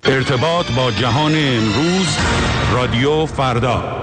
ارتباط با جهان امروز، رادیو فردا.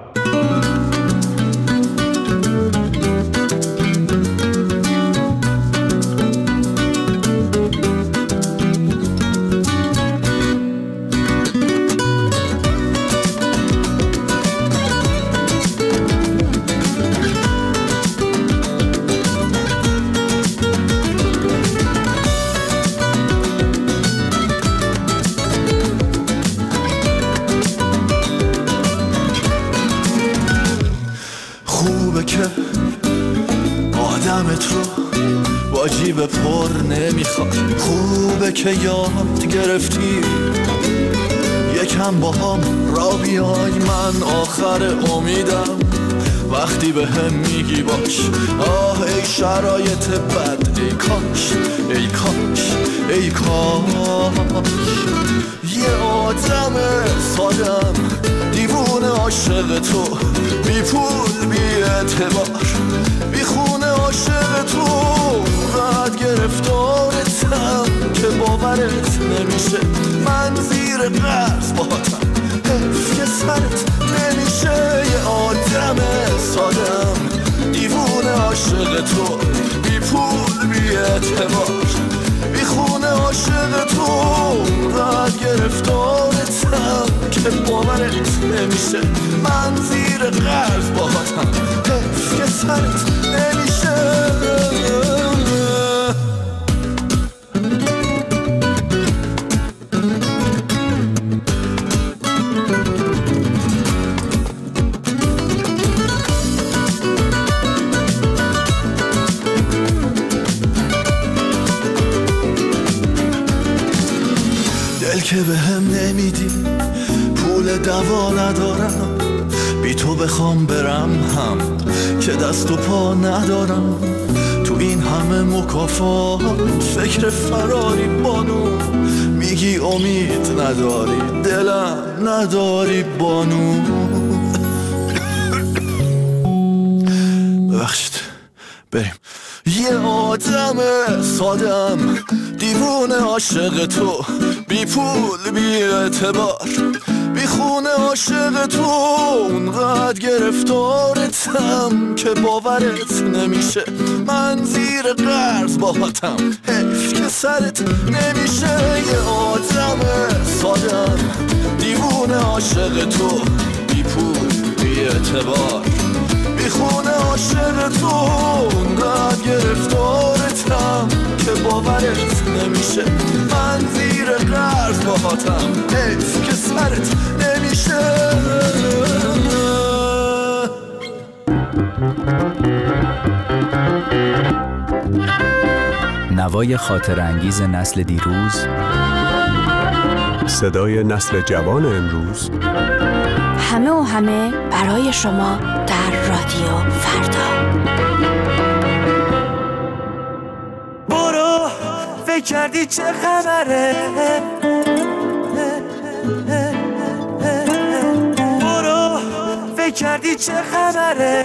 واجب پر نمیخواد، خوبه که یاد گرفتی یکم با هم را بیای. من آخر امیدم وقتی به هم میگی باش. آه ای شرایط بد، ای کاش ای کاش ای کاش یه آدم سادم دیوونه عاشق تو، بی پول بی اعتبار بی خونه عاشق تو، راحت گرفتارتم که باورت نمیشه. من زیر قرض باهاتم، حیف که سرت نمیشه. یه آدم سادم دیوونه عاشق تو، بی پول بی اعتبار بی خونه عاشق تو، راحت گرفتارتم که باورت نمیشه. من زیر قرض باهاتم، حیف که سرت نمیشه. دل که به هم نمیدی، پول دوا ندارم، بی تو بخوام برم هم که دست و پا ندارم. تو این همه مکافات فکر فراری بانو، میگی امید نداری، دلم نداری بانو. ببخشید بریم. یه آدم سادم دیوونه عاشق تو، بی پول بی اعتبار بی خونه عاشق تو، اونقدر گرفتارتم که باورت نمیشه. من زیر قرض باهاتم، حیف که سرت نمیشه. یه آدم سادم دیوونه عاشق تو، بی پول بی اعتبار بی خونه عاشق تو، اونقدر گرفتارتم که باورت نمیشه. من زیر قرض باهاتم، حیف که سرت نمیشه. نوای خاطر انگیز نسل دیروز، صدای نسل جوان امروز، همه و همه برای شما در رادیو فردا. برو فکر کردی چه خبره، برو فکر کردی چه خبره.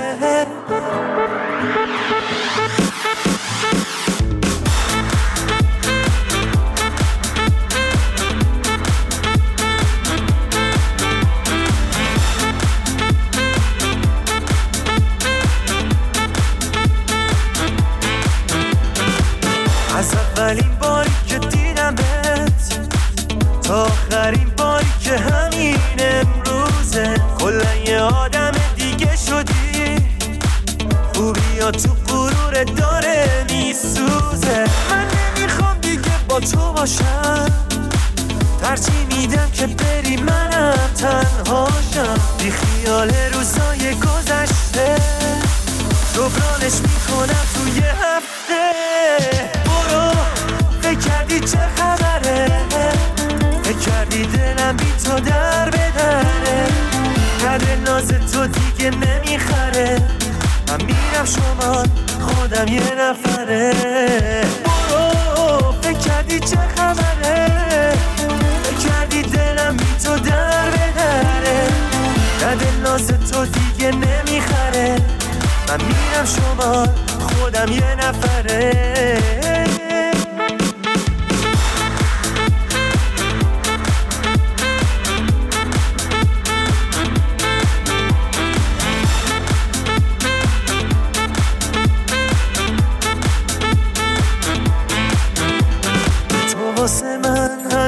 از اولین باری که دیدمت تا آخرین باری که همین امروزه، کلا یه آدم دیگه شدی. خوبیا تو غرور داره میسوزه. من نمیخوام دیگه با تو باشم، ترجیح میدم که بری منم تنهاشم. بی خیال روزای گذشته جبرانش میکنم توی هفته. برو فکر کردی چه خبره، فکر کردی دلم بی تو در بدره. قدر ناز تو دیگه نمیخره، من میرم شما خودم یه نفره. برو فکر کردی چه خبره، فکر کردی دلم بی تو در بدره. قدر ناز تو دیگه نمیخره، من میرم شما خودم یه نفره.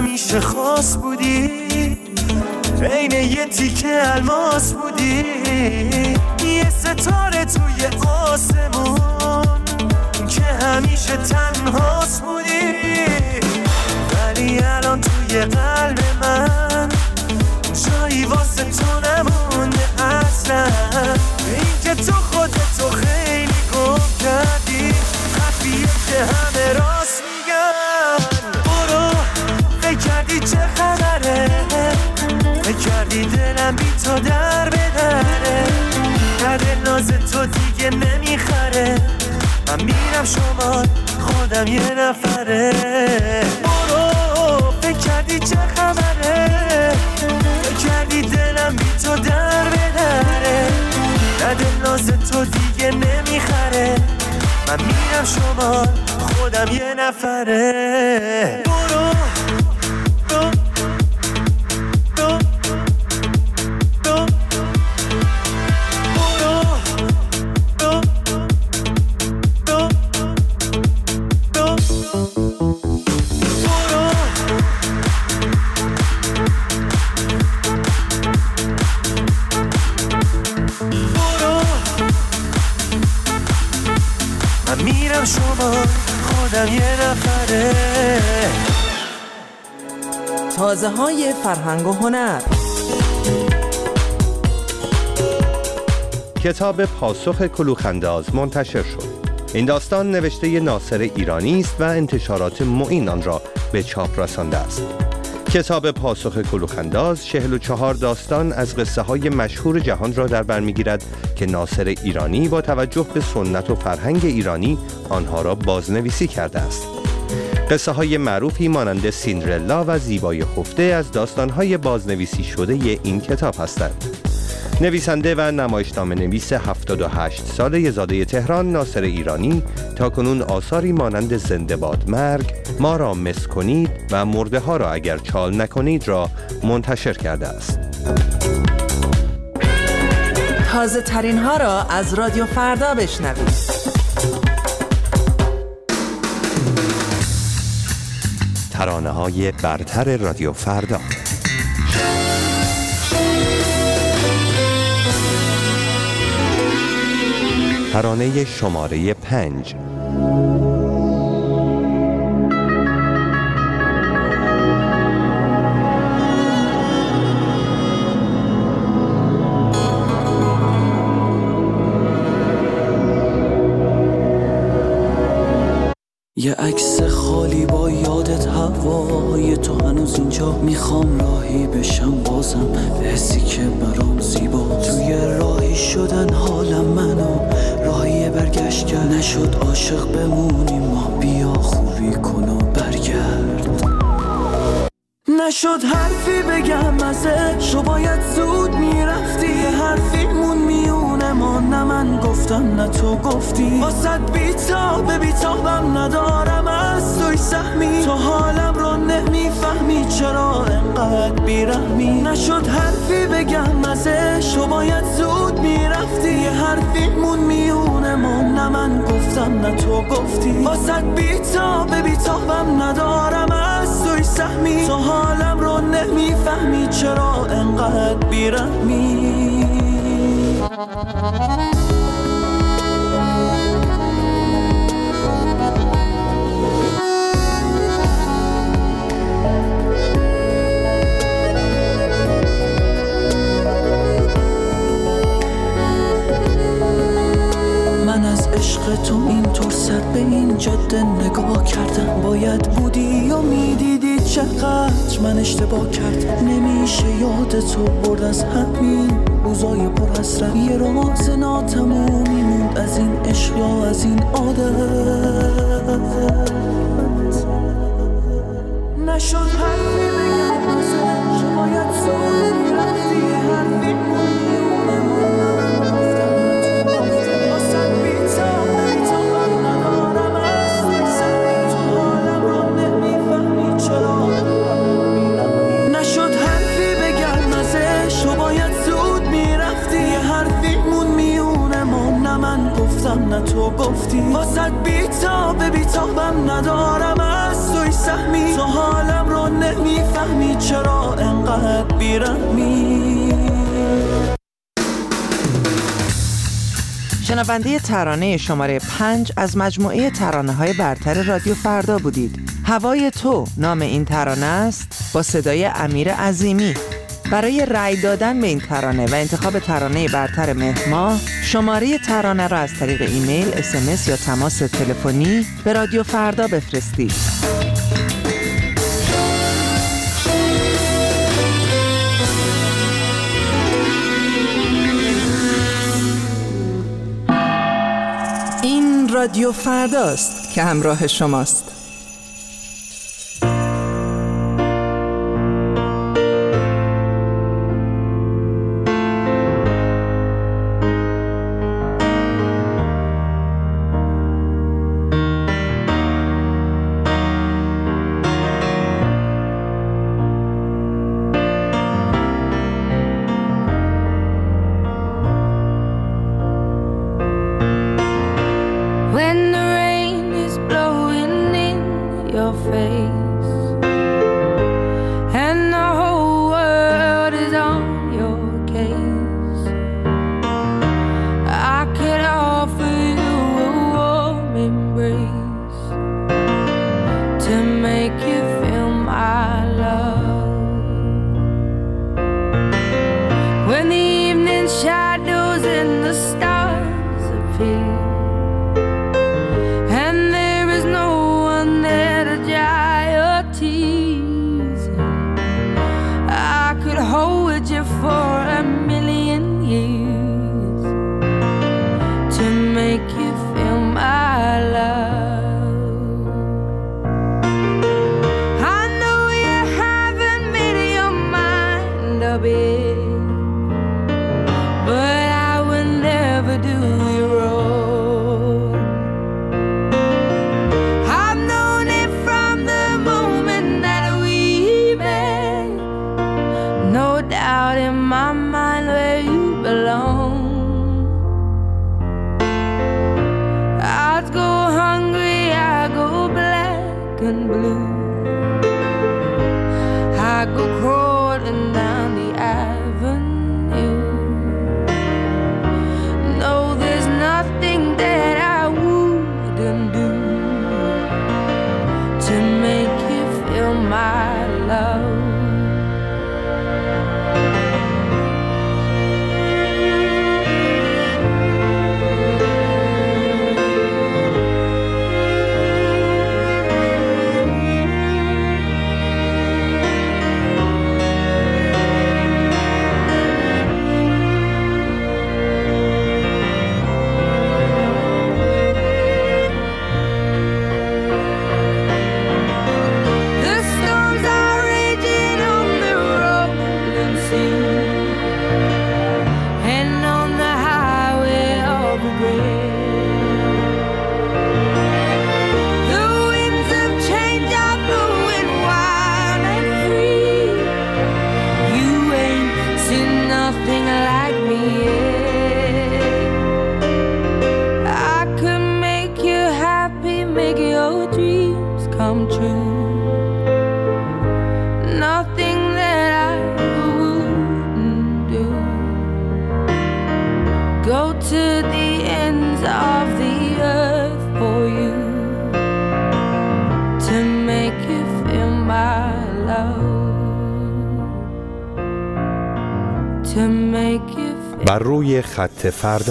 همیشه خاص بودی، عین یه تیکه الماس بودی، یه ستاره توی آسمون که همیشه تنهاست بودی. ولی الان توی قلب من جایی واسه تو نمونده اصلا. این که تو خودتو خیلی گم کردی، حرفیه که همه راست میگن. برو فکر کردی چه خبره، فکر کردی دلم بی تو در بدره، کرده ناز تو دیگه نمیخره، من میرم شمال خودم یه نفره. برو فکر کردی چه خبره، فکر کردی دلم بی تو در بدره، کرده ناز تو دیگه نمیخره، من میرم شمال خودم یه نفره. برو تازه های فرهنگ و هنر. کتاب پاسخ کلوخ‌انداز منتشر شد. این داستان نوشته ناصر ایرانی است و انتشارات معین آن را به چاپ رسانده است. کتاب پاسخ کلوخ‌انداز 44 داستان از قصه های مشهور جهان را در بر می‌گیرد که ناصر ایرانی با توجه به سنت و فرهنگ ایرانی آنها را بازنویسی کرده است. قصه های معروفی مانند سیندرلا و زیبای خفته از داستان های بازنویسی شده این کتاب هستند. نویسنده و نمایشنامه نویس 78 ساله زاده تهران ناصر ایرانی تاکنون آثاری مانند زنده باد مرگ، ما را مس کنید و مرده ها را اگر چال نکنید را منتشر کرده است. تازه ترین ها را از رادیو فردا بشنوید. ترانه های برتر رادیو فردا. ترانه شماره 5. یه عکس خالی با یادت هوای تو هنوز اینجا، میخوام راهی بشم بازم حسی که برام زیبا، توی راهی شدن حالم منو راهی برگشت کرد، نشد عاشق بمونیم ما، بیا خوبی کن و برگرد، نشد حرفی بگم ازش و باید زود میرفتی، یه حرفیمون میونه ما، نه من گفتم نه تو گفتی، واسد بیتابم ندارم از توی سهمی، تو حالم رو نمیفهمی چرا انقدر بیرحمی، نشد حرفی بگم ازش و باید زود میرفتی، یه حرفیمون میونه ما، نه من گفتم نه تو گفتی، واسد بیتابم ندارم از توی سهمی، تو حالم رو نمیفهمی چرا انقدر بیرحمی. من از عشق تو اینطور سر به این جاده نگاه کردم، باید بودی و میدیدی چقدر من اشتباه کرد، نمیشه یاد تو برد از همین روزای پر حسرت، یه راز ناتمومی موند از این عشق یا از این عادت، نشد حرفی بگم ازش باید زود میرفتی، حرفی میونه من گفتم نتو واسد بیتابم ندارم از سر، تو حالم رو نمیفهمی چرا، نشد حرفی بگم ازش و باید زود میرفتی، یه حرفیمون میونه ما، نه من گفتم نه تو گفتی، واسد بیتابم ندارم از توی سهمی، تو حالم رو نمیفهمی نمیفهمی چرا انقدر بیرحمی. شنونده ترانه شماره 5 از مجموعه ترانه‌های برتر رادیو فردا بودید. هوای تو نام این ترانه است، با صدای امیر عظیمی. برای رأی دادن به این ترانه و انتخاب ترانه برتر مهر ماه، شماره ترانه را از طریق ایمیل، SMS یا تماس تلفنی به رادیو فردا بفرستید. این رادیو فرداست که همراه شماست. بر روی خط فردا.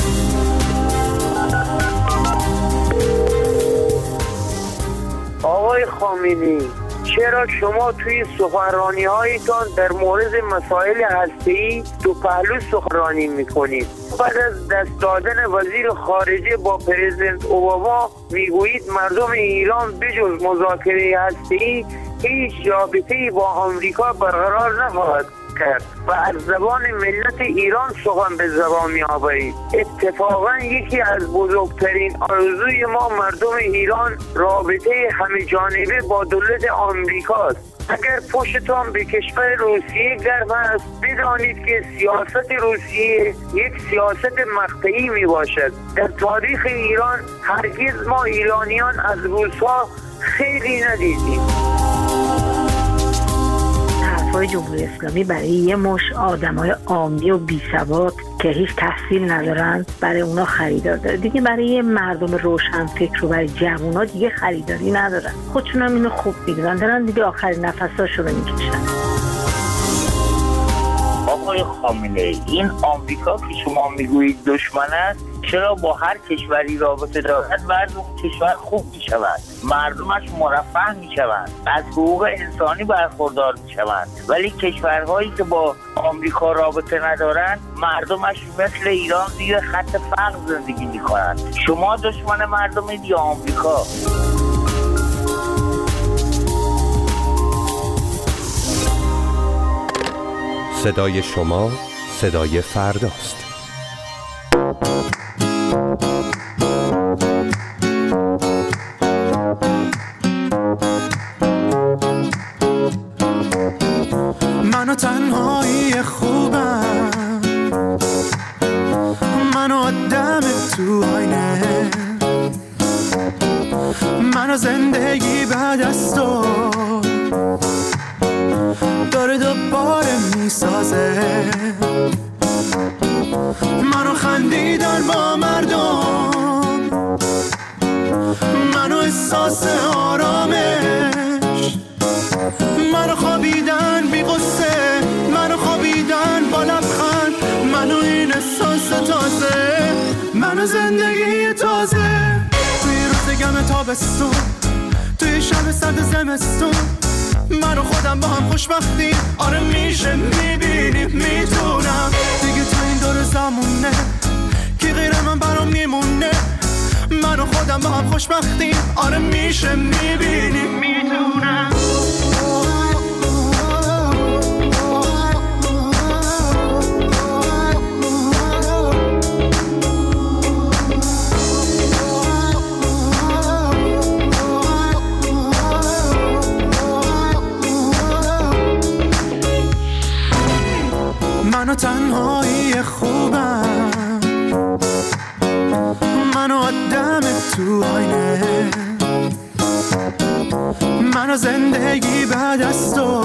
آقای خامنه‌ای، چرا شما توی سخنرانی‌هایتان در مورد مسائل هسته‌ای دو پهلو سخنرانی می‌کنید؟ بعد از دست دادن وزیر خارجه با پرزیدنت اوباما میگویید مردم ایران بجز مذاکره هسته‌ای هیچ رابطه‌ای با آمریکا برقرار نخواهد کرد و از زبان ملت ایران سخن به زبان می‌آورید. اتفاقا یکی از بزرگترین آرزوی ما مردم ایران رابطه همه جانبه با دولت آمریکاست. اگر پشتان به کشور روسیه گرم است، بدانید که سیاست روسیه یک سیاست مقطعی می باشد. در تاریخ ایران هرگز ما ایرانیان از روس‌ها خیلی ندیدیم. های جمهوری اسلامی برای یه مش آدمای عامی و بی‌سواد که هیچ تحصیل ندارن برای اونا خریدار داره. دیگه برای مردم روشنفکر و برای جوونا دیگه خریداری ندارن. خودشون هم اینو خوب میدونن، دارن دیگه آخرین نفساشو رو میکشن. آقای خامنه‌ای، این آمریکا که شما میگویید دشمن است، چرا با هر کشوری رابطه دارد مردم کشور خوب میشوند، مردمش مرفه میشوند، از حقوق انسانی برخوردار میشوند، ولی کشورهایی که با آمریکا رابطه ندارند مردمش مثل ایران زیر خط فقر زندگی میکنند. شما دشمن مردمید یا آمریکا؟ صدای شما صدای فرداست. منو تنهایی خوبم، منو آدم تو آینه، منو زندگی بعد از تو داره دوباره میسازه، منو خندیدن با مردم، منو احساس آرامش، منو خوابیدن بی غصه، منو خوابیدن با لبخند، منو این احساس تازه، منو زندگی تازه. توی روز گم تابستون، توی شب سرد زمستون، من و خودم با هم خوشبختی، آره میشه میبینیم میتونم دیگه تو این دور زمونه کی غیر من برام میمونه، من و خودم با هم خوشبختی، آره میشه میبینیم میتونم. منو تنهایی خوبم، منو آدم تو آینه، منو زندگی بعد از تو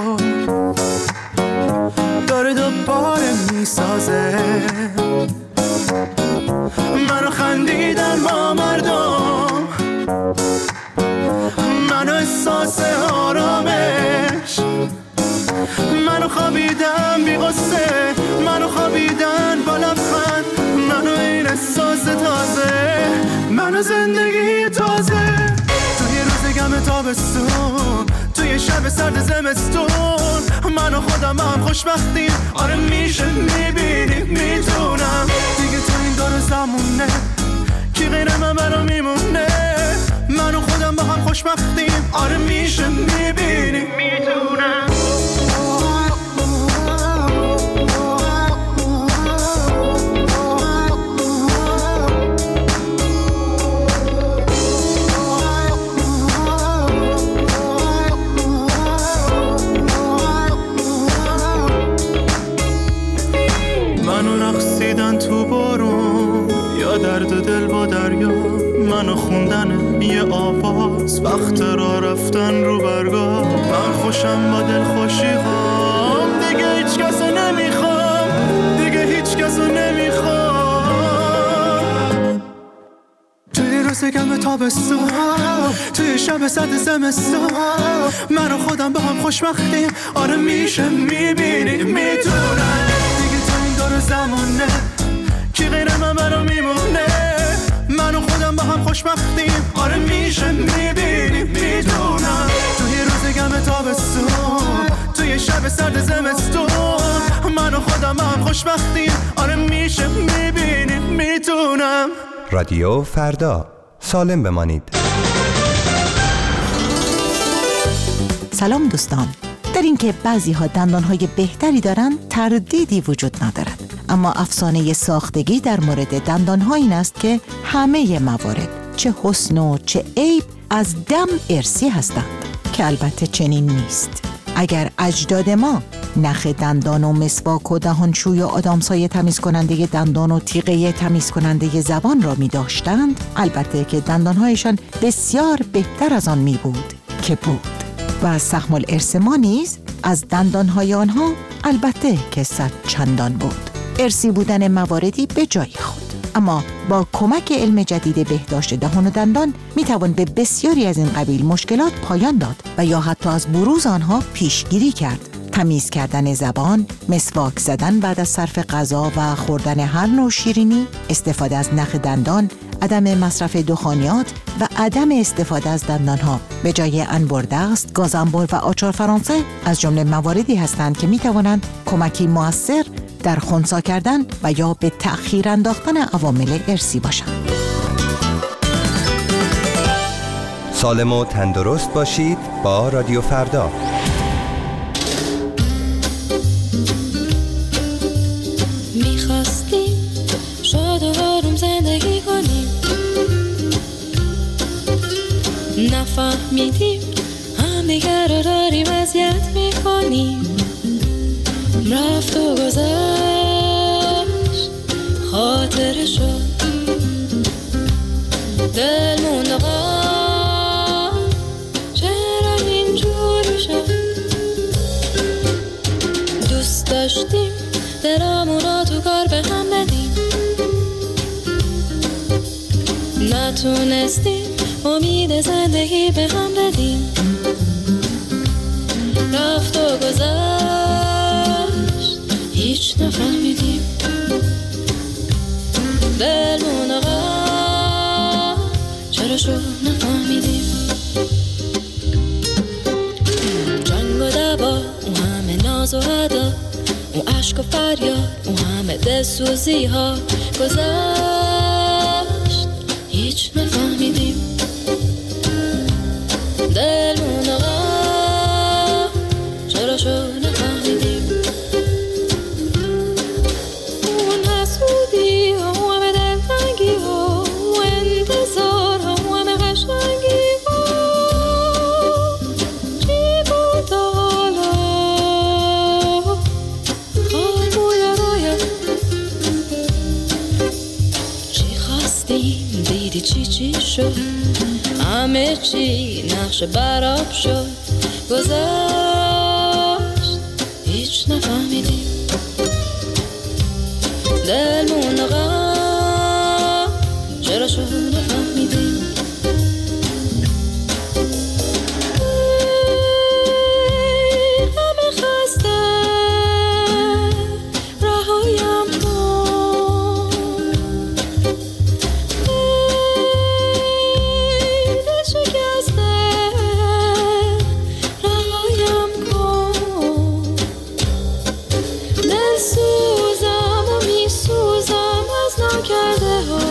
داره دوباره میسازه، منو خندیدن با مردم، منو احساس آرامش، منو خوابیدن بی غصه، منو خوابیدن با لبخند، منو این احساس تازه، منو زندگی تازه. توی روز گم تابستون، توی شب سرد زمستون، منو خودم با هم خوشبختیم، آره میشه میبینیم میتونم دیگه تو این دور زمونه کی غیر من برام میمونه، منو خودم با هم خوشبختیم، آره میشه میبینیم میتونم. تو بارون یا درد دل با دریا، منو خوندن یه آواز وقت را رفتن رو برگاه، من خوشم با دل خوشی هام، دیگه هیچ کسو نمیخوام، دیگه هیچ کسو نمیخوام. توی روز گم تابستون، توی شب سرد زمستون، منو خودم با هم خوشبختیم، آره میشه میبینیم میتونم دیگه تو این دور زمونه کی غیر من برام میمونه، من و خودم با هم خوشبختیم، آره میشه میبینیم میدونم. توی روز گم تابستون، توی شب سرد زمستون، من و خودم با هم خوشبختیم، آره میشه میبینیم میدونم. رادیو فردا، سالم بمانید. سلام دوستان. در اینکه بعضی ها دندانهای بهتری دارن تردیدی وجود ندارد، اما افسانه ساختگی در مورد دندانها این است که همه موارد چه حسن و چه عیب از دم ارثی هستند، که البته چنین نیست. اگر اجداد ما نخ دندان و مسواک و دهانشوی و آدامسای تمیز کننده دندان و تیغه تمیز کننده زبان را می داشتند، البته که دندانهایشان بسیار بهتر از آن می بود که بود. و سهم الارث ما نیز از دندانهای آنها البته که صد چندان بود. ارثی بودن مواردی به جای خود، اما با کمک علم جدید بهداشت دهان و دندان میتوان به بسیاری از این قبیل مشکلات پایان داد و یا حتی از بروز آنها پیشگیری کرد. تمیز کردن زبان، مسواک زدن بعد از صرف غذا و خوردن هر نوع شیرینی، استفاده از نخ دندان، عدم مصرف دخانیات و عدم استفاده از دندانها به جای انبر دست، گاز انبر و آچار فرانسه از جمله مواردی هستند که میتوانند کمکی مؤثر در خنثی کردن و یا به تأخیر انداختن عوامل ارثی باشند. سالم و تندرست باشید با رادیو فردا. میخواستیم شاد و آروم زندگی کنیم، نفهمیدیم هم دیگر رو داریم اذیت میکنیم. رفت و گذشت خاطر شد، دل موند آقا چرا اینجوری شد. دوست داشتیم دلمون تو کار به هم بدیم، نتونستیم امید زندگی به هم بدیم. رفت و گذشت هیچ نفهمیدیم، دلمون آقا چرا شد نفهمیدیم. جنگ و دعوا، اون همه ناز و ادا، اون عشق و فریاد، اون همه دلسوزی ها گذشت هیچ نفهمیدیم. دلمون آقا چرا شد نفهمیدیم. اون حسودی ها، اون همه دلتنگی ها، اون انتظار ها، اون همه قشنگی ها، چی بود حالا حال بویا رویا. چی خواستیم دیدی چی شد، همه چی نقش براب شد، گذشت هیچ نفهمیدیم. دلمون آقا چرا شد نفهمیدیم. همه خسته رهایم کن، دل شکسته رهایم کن. دل سوزم و میسوزم از نکرده ها،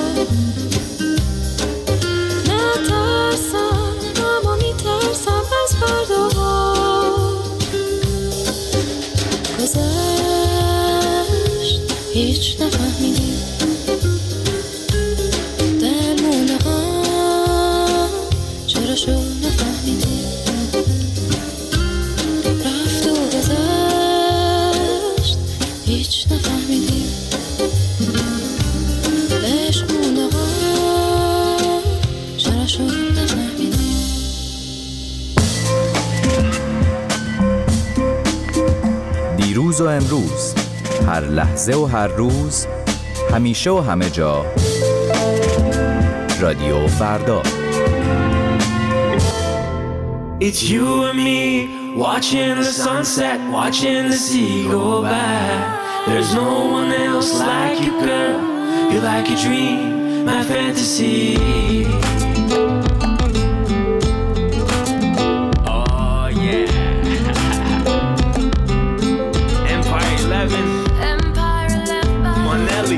نترسم اما میترسم از فرداها. گذشت هیچ نفهمیدیم. دلمون آقا چرا شد نفهمیدیم. رفت و گذشت هیچ نفهمیدیم. عشقمون آقا چرا شد نفهمیدیم. دیروز و امروز، هر لحظه و هر روز، همیشه و همه جا، رادیو فردا. It's you and me, watching the sunset, watching the sea go by. There's no one else like you, girl. You're like a dream, my fantasy. Oh yeah. Empire 11. Empire 11. Monelli.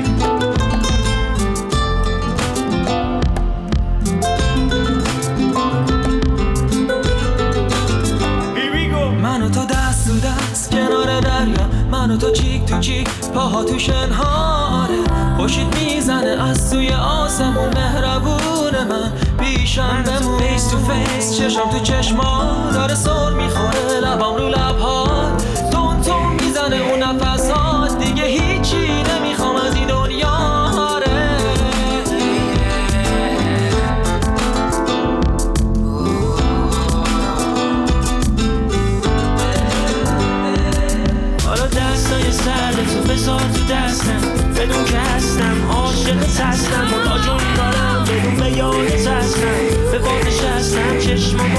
منو تو دست تو دست کنار دریا، منو تو چیک تو چیک پاها تو شنهاره. خوشید میزنه از توی آسمون، مهربون من پیشم بمون. فیس تو فیس چشم تو چشما، داره سر میخوره لبام رو لبها. تون تون میزنه اون نفسات، دیگه هیچی نمیخوام از این دنیا.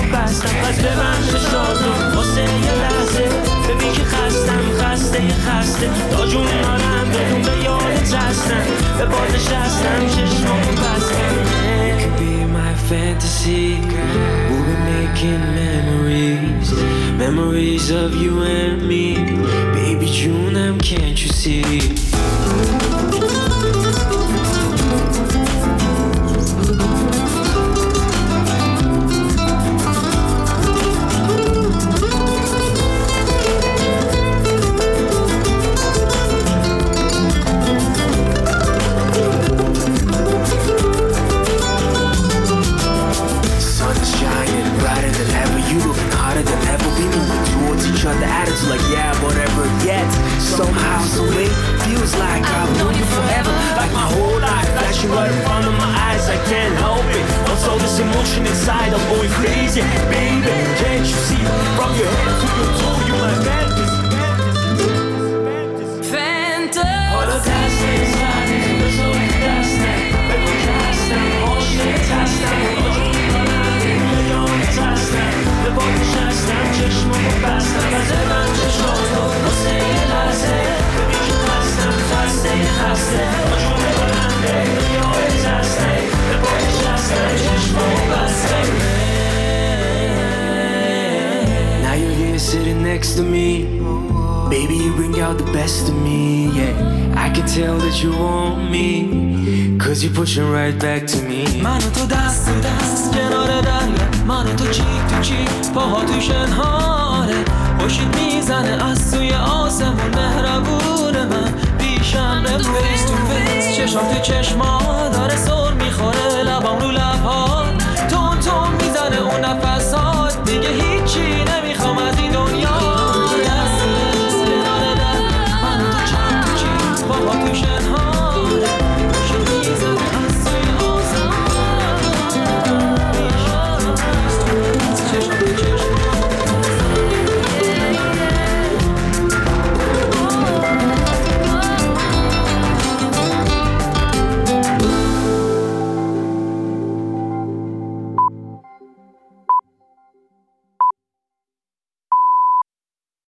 بستم پس ببند چشاتو واسه یه لحظه ببین که خسته تا جون دارم بدون به یادت هستم به بازش هستم چشمامو بستم. It could be my fantasy. We'll be making memories of you and me. Baby June, can't you see? Like yeah, whatever yet somehow, some way feels like I've known you forever, like my whole life, flashing right in front of my eyes. I can't help it. Also this emotion inside, I'm going crazy, baby. Can't you see? From your head to your toe, you my fantasy. Håller fast inside, det så fantastiskt. Men du kastar, håller tastar, och du håller jag tastar. Det var det känslan, چشمامو بستم و زدم چشماتو واسه یه لحظه ببین که خسته آجونه بلنده یادت هستم به بایش هستم چشمامو بستم. Now you're here sitting next to me. Baby, you bring out the best of me, yeah. I can tell that you want me, cause you're pushing right back to me. منو تو دست تو دست کنار دریا، منو تو چیک تو چیک پاها تو شنهاره، خوشید میزنه از توی آسمون مهربون من پیشم بمون. فیس تو فیس چشم تو چشما داره